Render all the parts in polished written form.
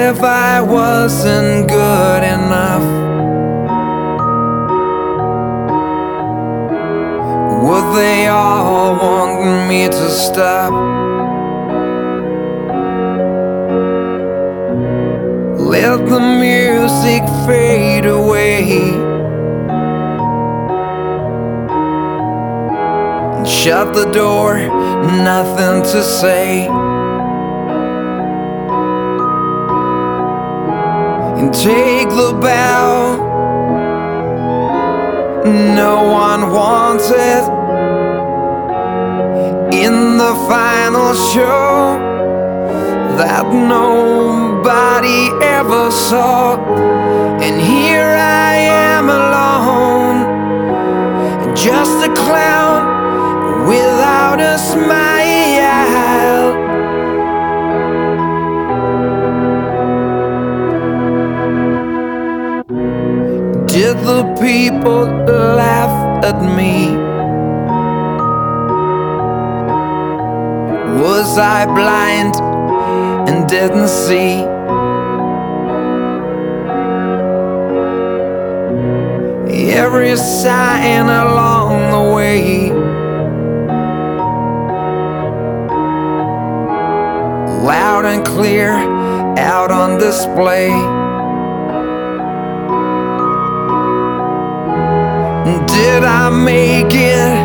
if I wasn't good enough? Would they all want me to stop? Let the music fade away and shut the door, nothing to say. And take the bow no one wanted in the final show that nobody ever saw. And here I am alone, just a clown without a smile. Did the people laugh at me? Was I blind and didn't see? Every sign along the way, loud and clear, out on display. Did I make it,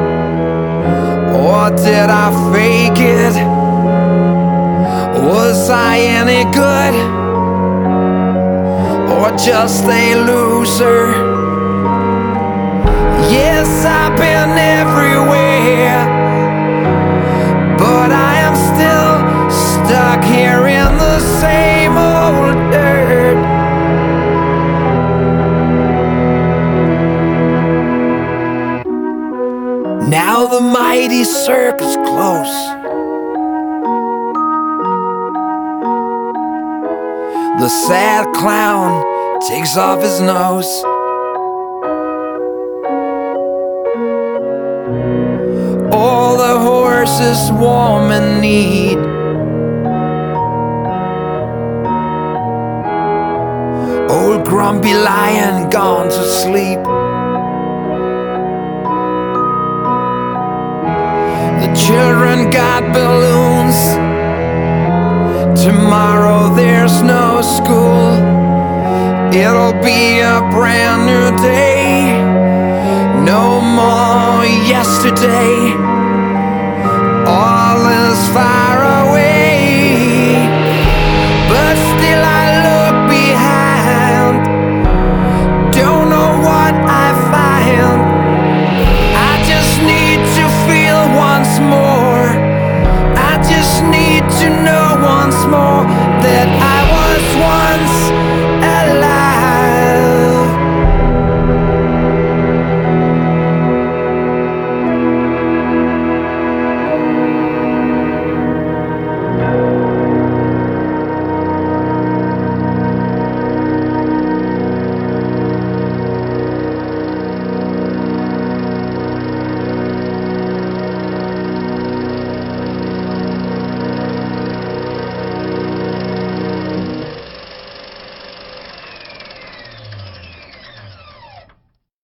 or did I fake it? Was I any good, or just a loser? Yes, I've been everywhere, but I am still stuck here in the same old dirt. Now the mighty circus close, the sad clown takes off his nose. All the horses warm in need, old grumpy lion gone to sleep. The children got balloons. Tomorrow there's no school. It'll be a brand new day. No more yesterday.